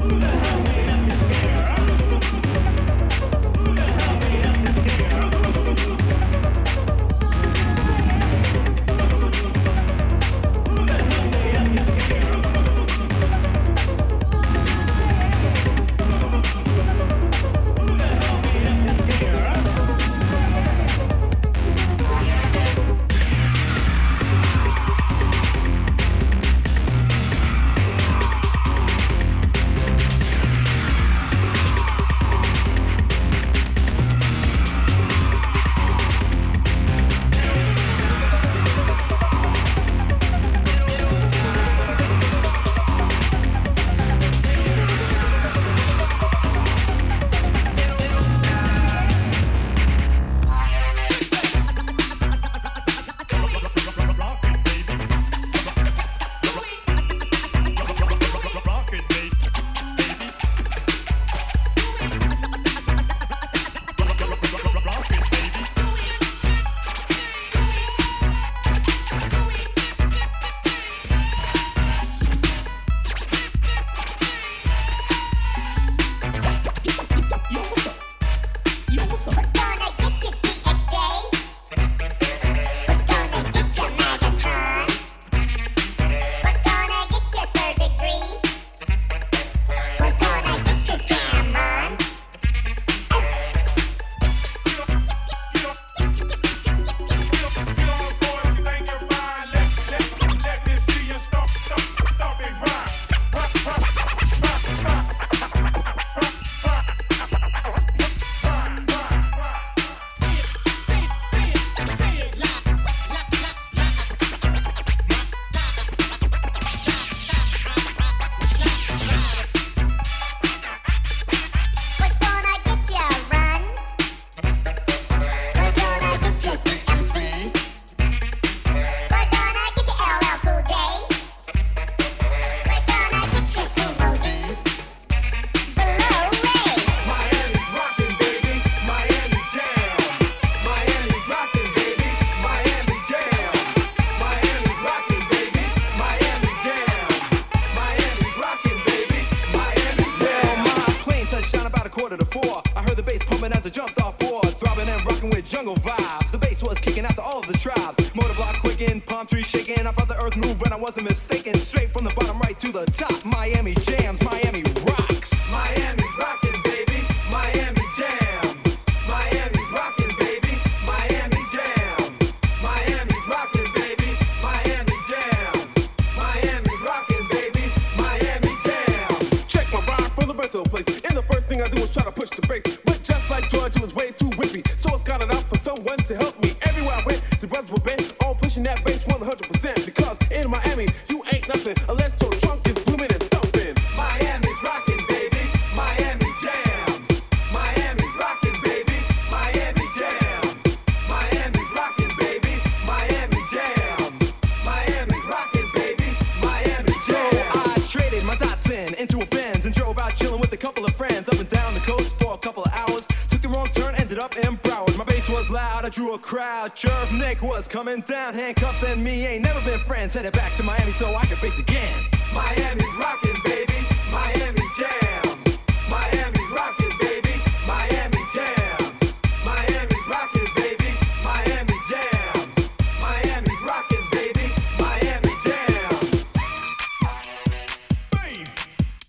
Coming down, handcuffs and me ain't never been friends. Headed back to Miami so I can face again. Miami's rockin', baby. Miami jams. Miami's rockin', baby. Miami jams. Miami's rockin', baby. Miami jams. Miami's rockin', baby. Miami jams. Bass.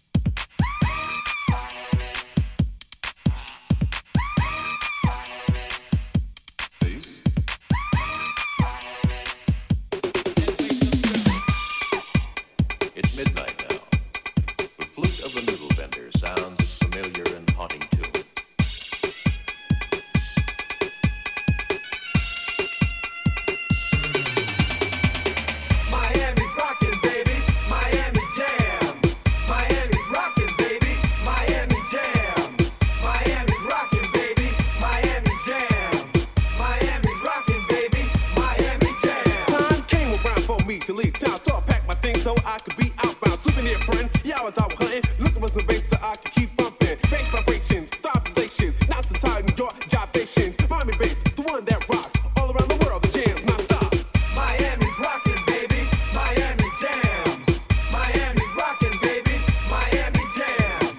It's midnight now. The flute of the noodle vendor sounds familiar and haunting tune. Miami's rockin', baby. Miami jams. Miami's rockin', baby. Miami jams. Miami's rockin', baby. Miami jams. Miami's rockin', baby. Miami jams. Time came around for me to leave town, so I packed my things so I could be outbound. Souvenir friend, yeah, I was out hunting, looking for some bass so I could keep bumping. Bass vibrations, stipulations, not so tired in your gyrations. Miami bass, the one that rocks all around the world. The jams not stop. Miami's rockin', baby. Miami jams. Miami's rockin', baby. Miami jams.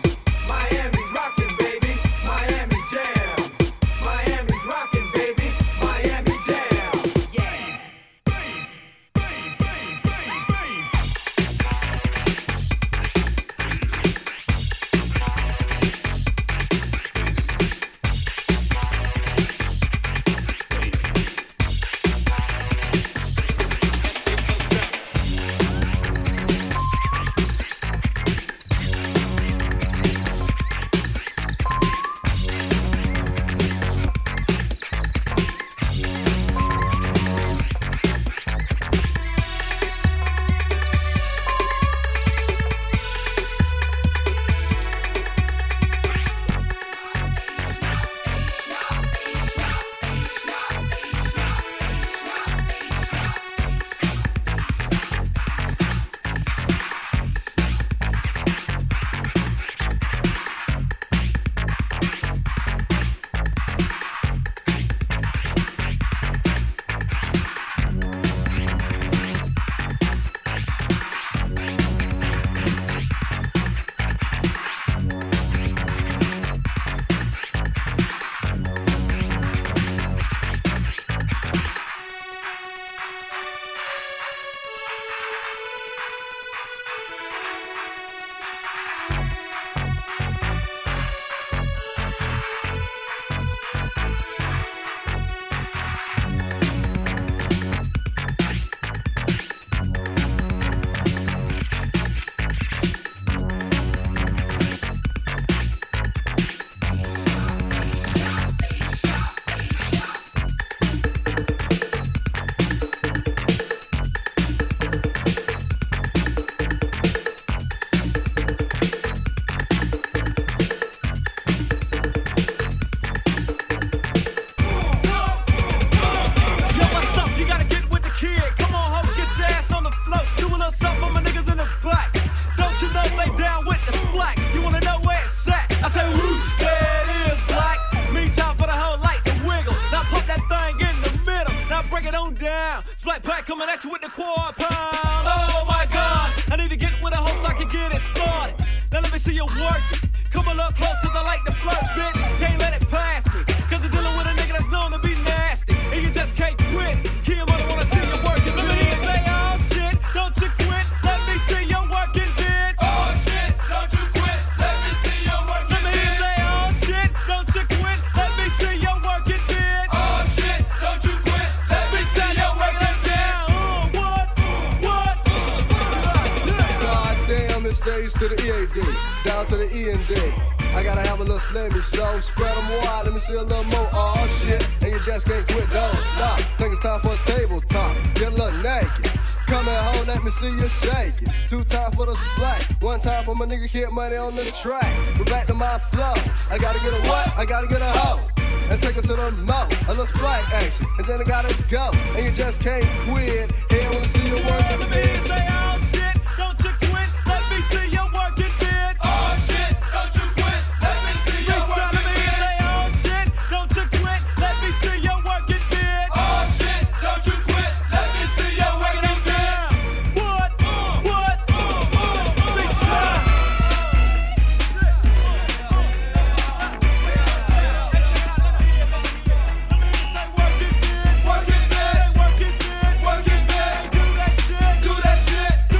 coming at you with the quad pound. Oh my God, I need to get with a hoe so I can get it started. Now let me see you work it. Come a little close cause I like to flirt, bitch. Can't let it pass me, cause you're dealing with a nigga that's known to be nasty. And you just can't quit. Kim, I don't wanna see you working. Let me hear you say, oh shit, don't you quit. Let me see you working, bitch. Oh shit, don't you quit. Let me see you working, bitch. Let me hear you say, oh shit, don't you quit. Let me see you working, bitch. Oh shit, don't you quit. Let me see you working, bitch. What? God damn, it's days to the EAD, down to the E&D. I gotta have a little slimmy, so spread them wide, let me see a little more. Oh shit, and you just can't quit, don't stop. Think it's time for a tabletop, get a little naked. Come here, ho, let me see you shake it. 2 times for the splat, 1 time for my nigga Kid Money on the track. But back to my flow, I gotta get a what? I gotta get a hoe. And take it to the mo, a little splat action, and then I gotta go. And you just can't quit, here wanna see you working, Let me hear you say, oh shit, don't you quit. Let me see you working, bitch. Oh shit, don't you quit. Let me see you working, bitch. Say, oh shit, don't you quit. Let me see you working, bitch. Oh shit, don't you quit. Let me see you working, bitch. What? Big time. Work it, bitch. Work it, bitch. Work it, bitch. Do that shit.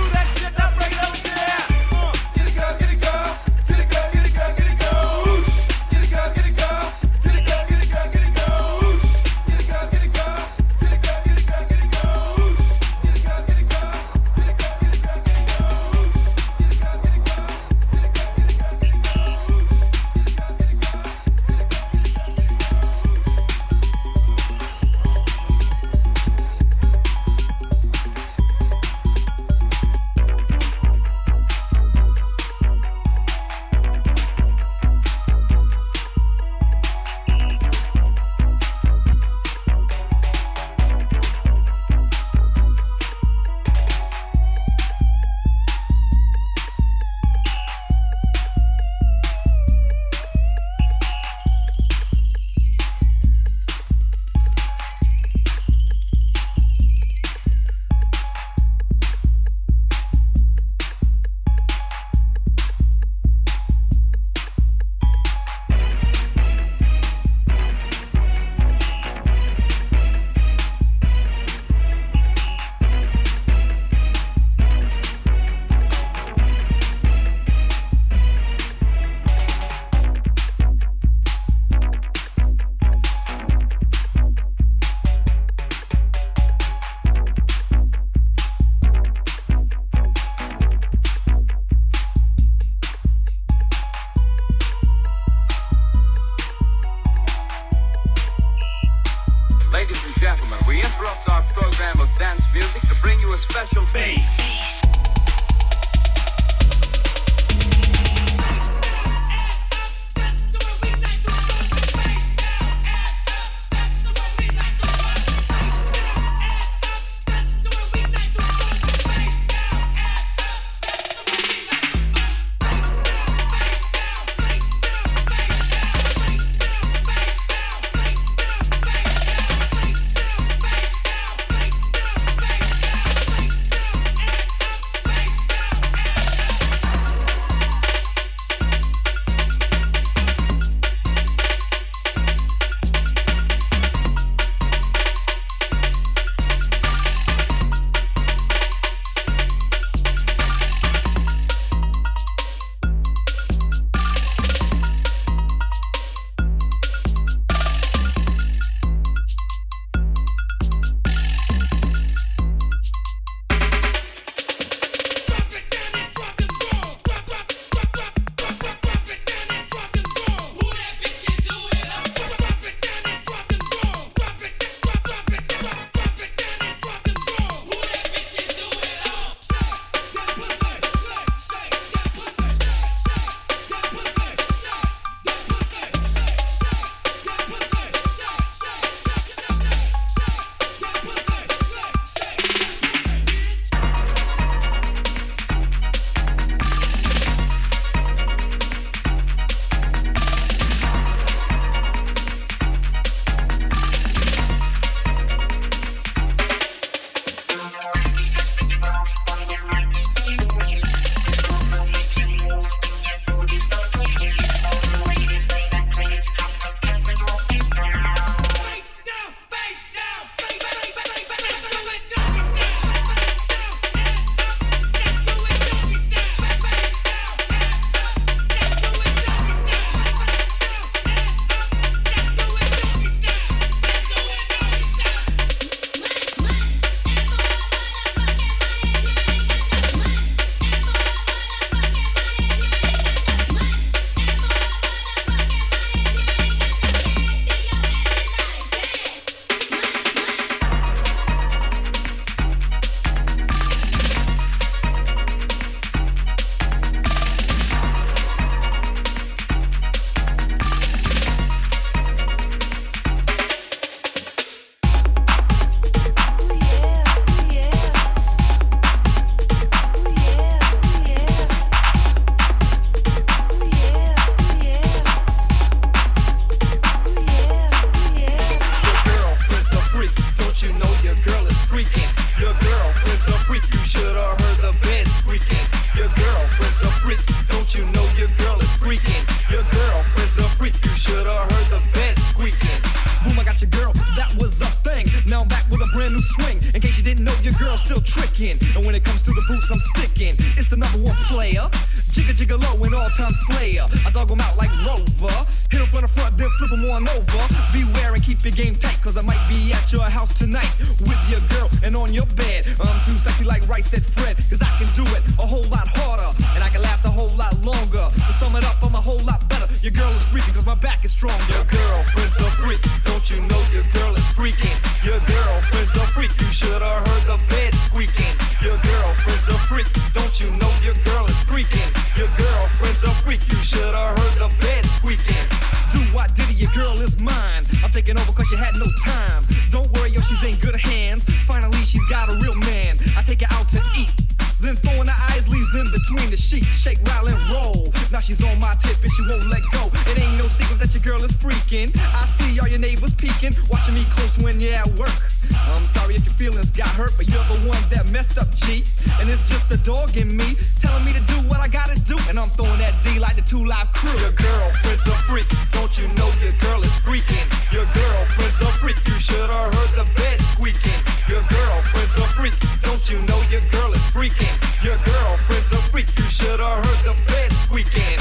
your game tight, cause I might be at your house tonight with your girl and on your bed. I'm too sexy like Rice said Fred, cause I can do it a whole lot harder, and I can last a whole lot longer. To sum it up, I'm a whole lot better. Your girl is freaking cause my back is strong. Your girlfriend's a freak, don't you know your girl is freaking? Your girlfriend's a freak, you should have heard the bed squeaking. Your girlfriend's a freak, don't you know your girl is freaking? Your girlfriend's a freak, you should have heard the bed squeaking. Do I did it, your girl is mine. I'm taking over cause you had no time. Don't worry, yo, she's in good hands. Finally, she's got a real man. I take her out to eat, then throwing her eyes leaves in between the sheets. Shake, rattle, and roll. Now she's on my tip and she won't let go. It ain't no secret that your girl is freaking. I see all your neighbors peeking, watching me close when you're at work. I'm sorry if your feelings got hurt, but you're the one that messed up, G. And it's just the dog in me telling me to do what I gotta do. And I'm throwing that D like the 2 Live Crew. Your girlfriend's a freak, don't you know your girl is freaking? Your girlfriend's a freak, you should have heard the bed squeaking. Your girlfriend's a freak, don't you know your girl is freaking? Your girlfriend's a freak, you should have heard the bed squeaking.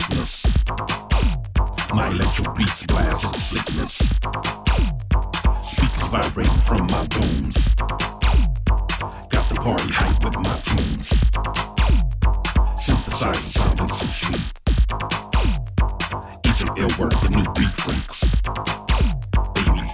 witness. My electro beats blast with sickness. Speakers vibrating from my bones. Got the party hype with my tunes. Synthesizer sounding so sweet. Each and ill work, the new beat freaks. Baby.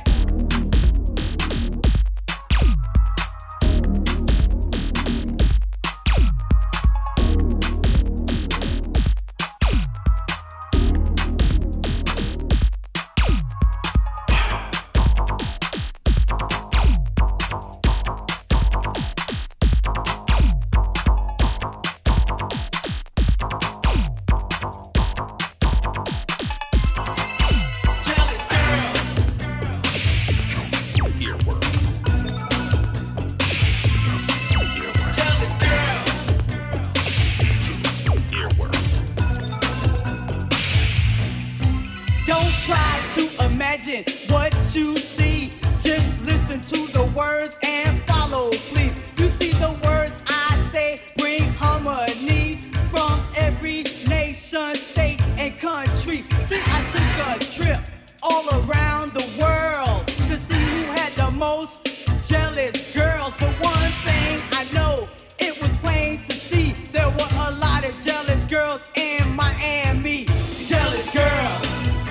Don't try to imagine what you see. Just listen to the words and follow, please. You see the words I say bring harmony from every nation, state, and country. See, I took a trip all around the world to see who had the most jealous girls. But one thing I know, it was plain to see there were a lot of jealous girls in Miami. Jealous girls.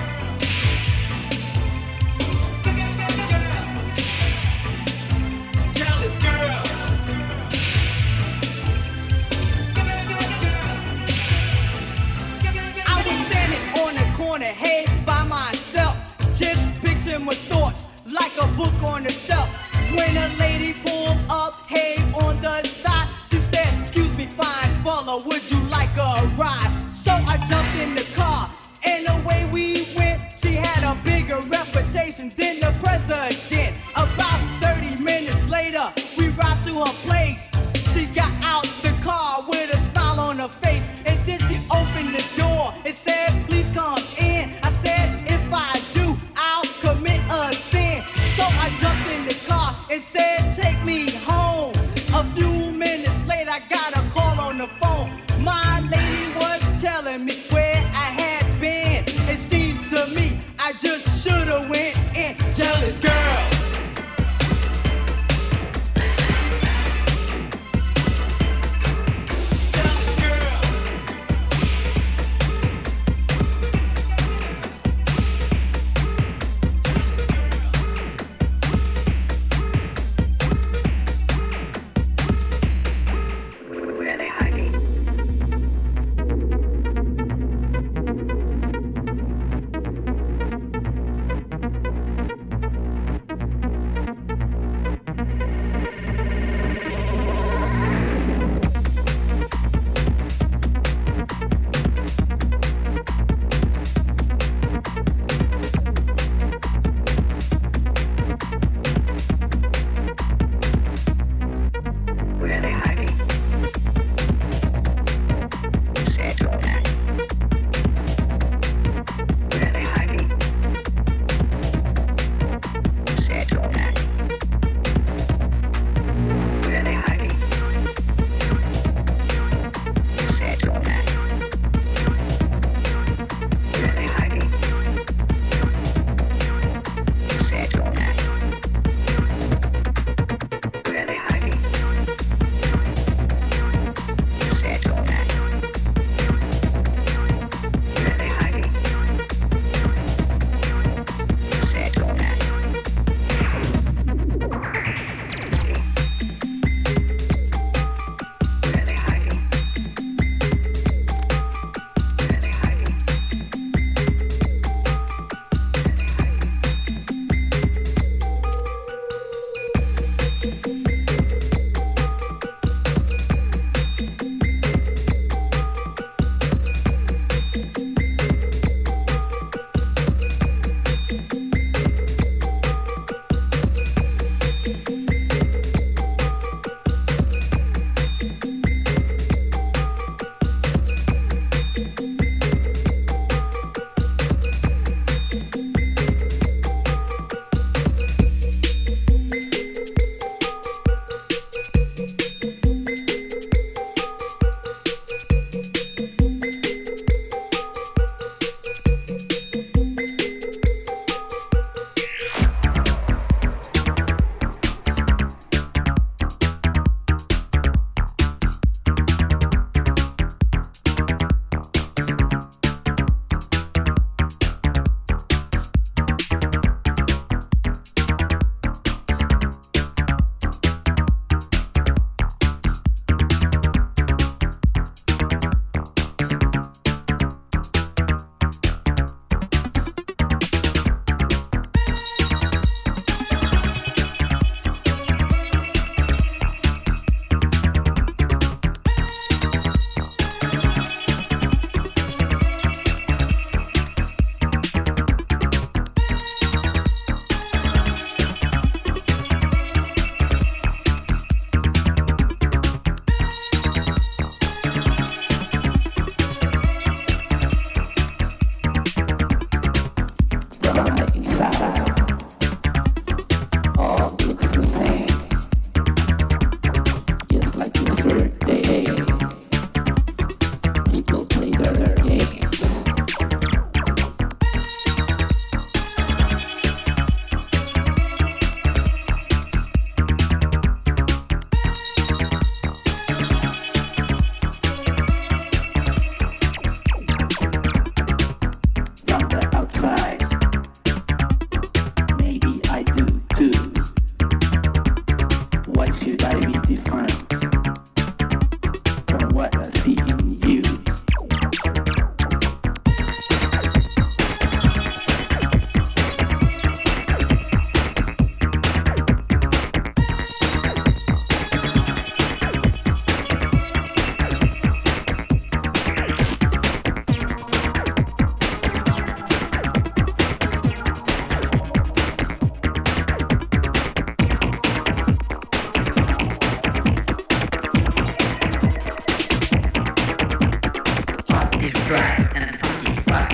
Hey, by myself, just picture my thoughts like a book on the shelf. When a lady pulled up, hey, on the side, she said, "Excuse me, fine fella, would you like a ride?" So I jumped in the car, and away we went. She had a bigger reputation than the president. About 30 minutes later, we ride to her place. She got out the car with a smile on her face, and then she opened the door and said, "Please come in." I said, "If I do, I'll commit a sin." So I jumped in the car and said, "Take me home." A few minutes later, I got a call on the phone. My lady was telling me where I had been. It seems to me I just should've went in. Jealous girl.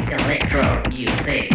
like electro music.